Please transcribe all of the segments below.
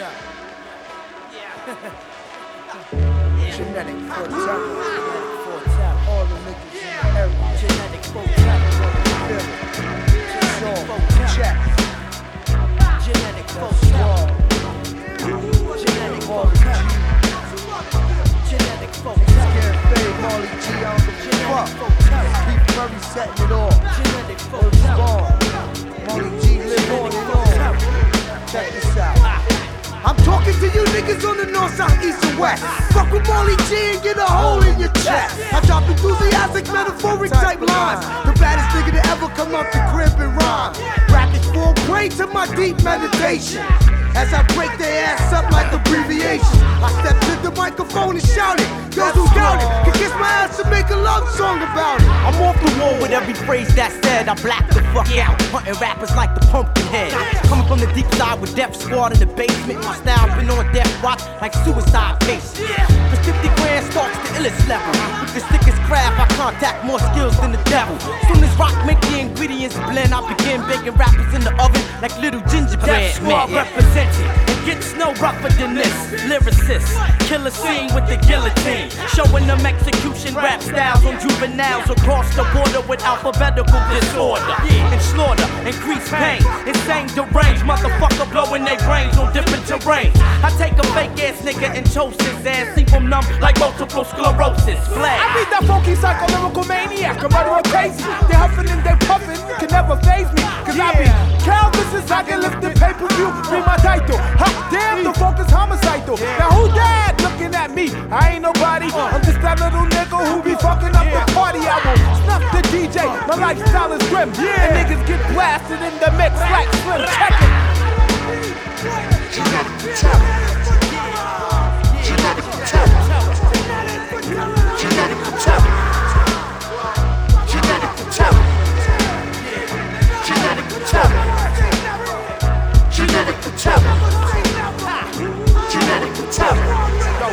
Genetic for terror. All the niggas in the area. Genetic for terror. Check. Genetic for terror. Genetic for terror. Genetic for terror. Fade Molly G on the fuck. Keep Curry setting it off. Genetic for terror. Molly G live on and on. Check this out. I'm talking to you niggas on the north, south, east, and west. Fuck with Molly G and get a hole in your chest. I drop enthusiastic, metaphoric type lines. The baddest nigga to ever come up the crib and rhyme. Rap is full prey to my deep meditation. As I break their ass up like abbreviations, I step to the microphone and shout it. Those who doubt it can kiss my ass and make a love song about it. I'm off the wall with every phrase that said. I black the fuck out, hunting rappers like the Pumpkinhead. Coming from the deep side with Def Squad in the basement. My style been on death watch like suicide patients. The 50 grand starts the illest level. With the sickest craft, I contact more skills than the devil. Soon as rock make the ingredients blend, I begin baking rappers in the oven like little gingerbread. Def Squad represented. It gets no rougher than this. Lyricists, kill a scene with the guillotine. Showing them execution rap styles on juveniles across the border with alphabetical disorder. And slaughter, increase pain. Insane deranged motherfucker blowing their brains on different terrains. I take a fake ass nigga and toast his ass. Leave him numb like multiple sclerosis. Flag. I beat that funky psycho lyrical maniac. I'm running crazy. They huffing and they puffing. You can never phase me. Cause I be countless I can lift the pay-per-view. Be my title. Ha, damn, the focus homicidal. Now who that looking at me? I ain't nobody. I'm just that little nigga who be fucking up the party. I will snuff the DJ. My lifestyle is grim. And niggas get blasted in the mix like Slim. Check it. Genetic terror. Genetic terror. Genetic terror. Genetic terror. Genetic terror. Genetic terror. Genetic terror.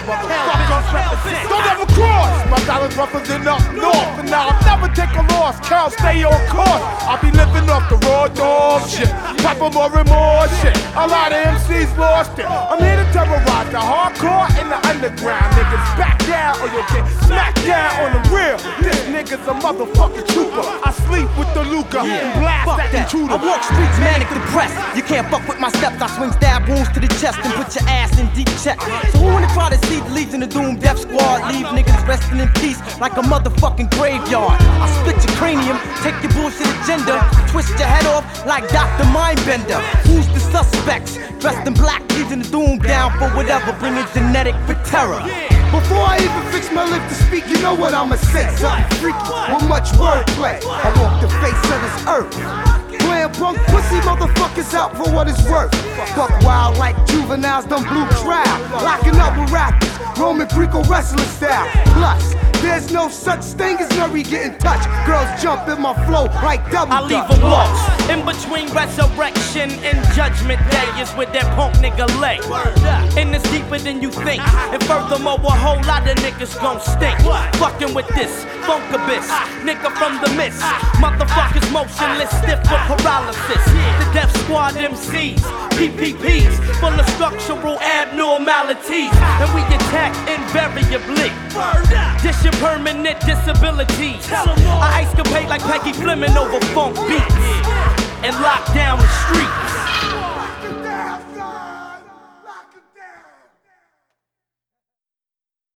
Don't ever cross. My dollar's rougher than up north. And now I'll never take a loss. Cal, stay on course. I'll be living off the raw dog shit. Papa more and more shit. A lot of MCs lost it. I'm here to terrorize the hardcore and the underground. Niggas back down or you'll get smacked down on the real. This nigga's a motherfucking trooper. I sleep with the Luca and blast that intruder. I walk streets manic depressed. You can't fuck with my steps. I swing stab wounds to the chest and put your ass in deep check. So who wanna try to see the Legion of Doom Def Squad? Leave niggas resting in peace like a motherfucking graveyard. I split your cranium, take your bullshit agenda, twist your head off like Dr. Mindbender. Who's the suspects? Dressed in black, Legion of Doom down for whatever, bringing genetic for terror. Before I even fix my lip to speak, you know what I'ma say. Something freaky with much wordplay. I walk the face of this earth. Playing punk pussy motherfuckers out for what it's worth. Fuck wild like juveniles done blue trial. Locking up with rappers, Roman Greco wrestling style. Plus, there's no such thing as Nuri getting touched. Girls jump in my flow like double I leave them lost. In between resurrection and judgment day is where that punk nigga lay. And it's deeper than you think. And furthermore, a whole lot of niggas gon' stink. Fucking with this funk abyss, nigga from the mist. Motherfuckers motionless, stiff with paralysis. The Def Squad MCs, PPPs, full of structural abnormalities. And we attack invariably. This your permanent disabilities. I escapade like Peggy Fleming over funk beats and lock down the street.